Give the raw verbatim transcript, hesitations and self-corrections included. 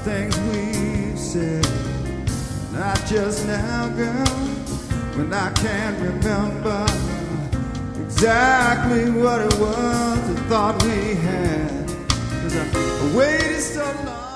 things we've said. Not just now, girl, when I can't remember exactly what it was I thought we had. 'Cause I waited so long.